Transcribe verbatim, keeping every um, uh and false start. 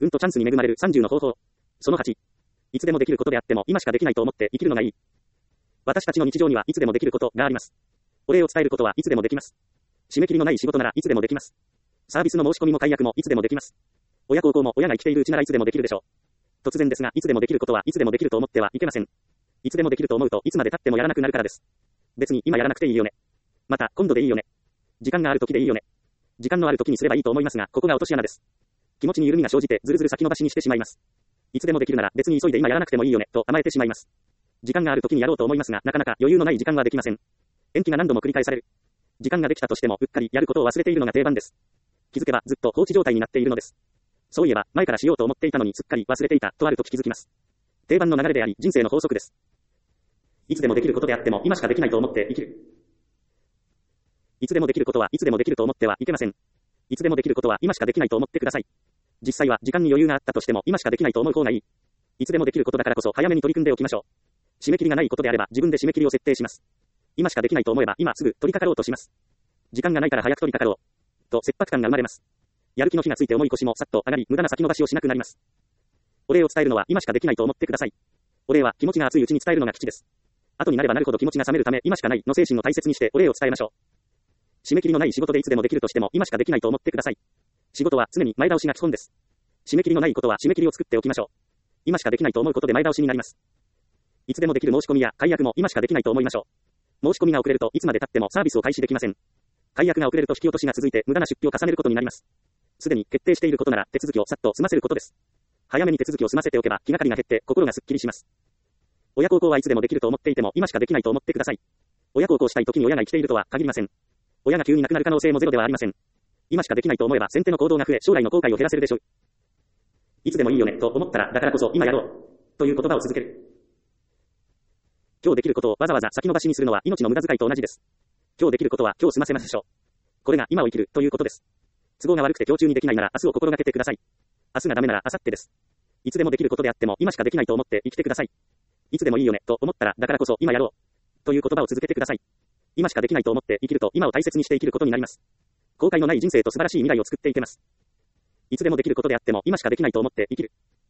運とチャンスに恵まれるさんじゅうの方法。そのはち。いつでもできることであっても今しかできないと思って生きるのがいい。私たちの日常にはいつでもできることがあります。お礼を伝えることはいつでもできます。締め切りのない仕事ならいつでもできます。サービスの申し込みも解約もいつでもできます。親孝行も親が生きているうちならいつでもできるでしょう。突然ですが、いつでもできることはいつでもできると思ってはいけません。いつでもできると思うといつまで経ってもやらなくなるからです。別に今やらなくていいよね。また今度でいいよね。時間がある時でいいよね。時間のある時にすればいいと思いますが、ここが落とし穴です。気持ちに緩みが生じてずるずる先延ばしにしてしまいます。いつでもできるなら別に急いで今やらなくてもいいよねと甘えてしまいます。時間がある時にやろうと思いますが、なかなか余裕のない時間はできません。延期が何度も繰り返される。時間ができたとしてもうっかりやることを忘れているのが定番です。気づけばずっと放置状態になっているのです。そういえば前からしようと思っていたのにすっかり忘れていたとあると気づきます。定番の流れであり人生の法則です。いつでもできることであっても今しかできないと思って生きる。いつでもできることはいつでもできると思ってはいけません。いつでもできることは今しかできないと思ってください。実際は時間に余裕があったとしても今しかできないと思う方がいい。いつでもできることだからこそ早めに取り組んでおきましょう。締め切りがないことであれば自分で締め切りを設定します。今しかできないと思えば今すぐ取り掛かろうとします。時間がないから早く取り掛かろう。と切迫感が生まれます。やる気の火がついて重い腰もさっと上がり無駄な先延ばしをしなくなります。お礼を伝えるのは今しかできないと思ってください。お礼は気持ちが熱いうちに伝えるのが吉です。後になればなるほど気持ちが冷めるため今しかないの精神を大切にしてお礼を伝えましょう。締め切りのない仕事でいつでもできるとしても今しかできないと思ってください。仕事は常に前倒しが基本です。締め切りのないことは締め切りを作っておきましょう。今しかできないと思うことで前倒しになります。いつでもできる申し込みや解約も今しかできないと思いましょう。申し込みが遅れるといつまで経ってもサービスを開始できません。解約が遅れると引き落としが続いて無駄な出費を重ねることになります。すでに決定していることなら手続きをさっと済ませることです。早めに手続きを済ませておけば気がかりが減って心がすっきりします。親孝行はいつでもできると思っていても今しかできないと思ってください。親孝行したい時に親が生きているとは限りません。親が急に亡くなる可能性もゼロではありません。今しかできないと思えば先手の行動が増え将来の後悔を減らせるでしょう。いつでもいいよねと思ったらだからこそ今やろうという言葉を続ける。今日できることをわざわざ先延ばしにするのは命の無駄遣いと同じです。今日できることは今日済ませましょう。これが今を生きるということです。都合が悪くて今日中にできないなら明日を心がけてください。明日がダメなら明後日です。いつでもできることであっても今しかできないと思って生きてください。いつでもいいよねと思ったらだからこそ今やろうという言葉を続けてください。今しかできないと思って生きると今を大切にして生きることになります。後悔のない人生と素晴らしい未来を作っていけます。いつでもできることであっても今しかできないと思って生きる。